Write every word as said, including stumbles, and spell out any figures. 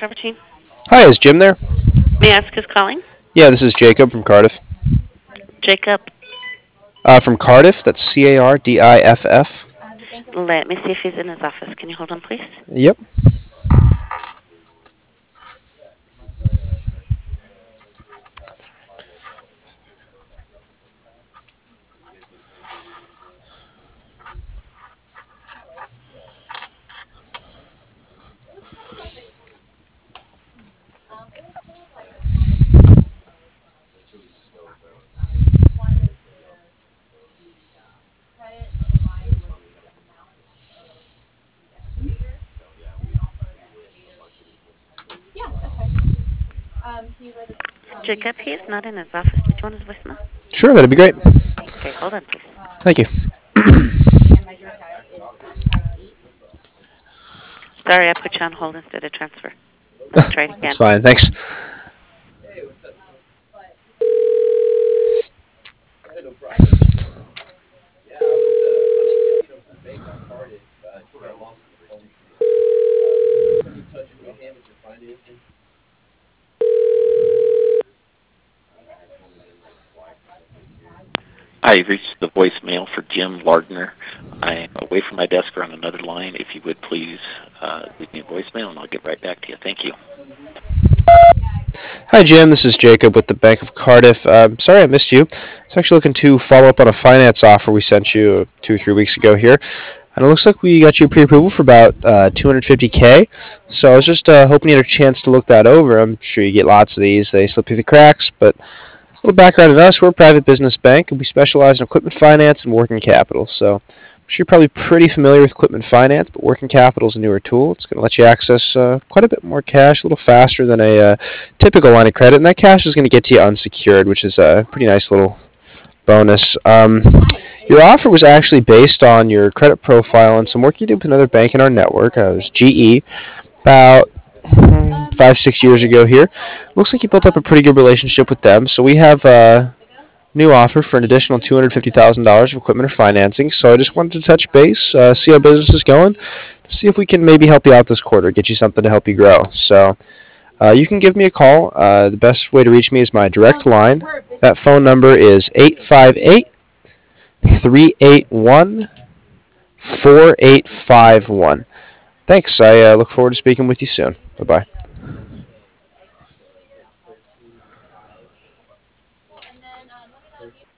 Carver team. Hi, is Jim there? May I ask who's calling? Yeah, this is Jacob from Cardiff. Jacob. Uh, from Cardiff, that's C A R D I F F. Let me see if he's in his office. Can you hold on, please? Yep. Jacob, he is not in his office. Did you want his voicemail? Sure, that'd be great. Okay, hold on, please. Thank you. Sorry, I put you on hold instead of transfer. Let me try it That's again. fine, thanks. Hi, you've reached the voicemail for Jim Lardner. I'm away from my desk or on another line. If you would please uh, leave me a voicemail, and I'll get right back to you. Thank you. Hi, Jim. This is Jacob with the Bank of Cardiff. Um, sorry I missed you. I was actually looking to follow up on a finance offer we sent you uh, two or three weeks ago here. And it looks like we got you pre-approval for about uh, two hundred fifty K. So I was just uh, hoping you had a chance to look that over. I'm sure you get lots of these. They slip through the cracks, but a little background on us. We're a private business bank, and we specialize in equipment finance and working capital. So I'm sure you're probably pretty familiar with equipment finance, but working capital is a newer tool. It's going to let you access uh, quite a bit more cash a little faster than a uh, typical line of credit, and that cash is going to get to you unsecured, which is a pretty nice little bonus. Um, your offer was actually based on your credit profile and some work you did with another bank in our network. Uh, it was G E, about mm, five, six years ago here. Looks like you built up a pretty good relationship with them. So we have a new offer for an additional two hundred fifty thousand dollars of equipment or financing. So I just wanted to touch base, uh, see how business is going, see if we can maybe help you out this quarter, get you something to help you grow. So uh, you can give me a call. Uh, the best way to reach me is my direct line. That phone number is eight five eight, three eight one, four eight five one. Thanks. I uh, look forward to speaking with you soon. Bye-bye.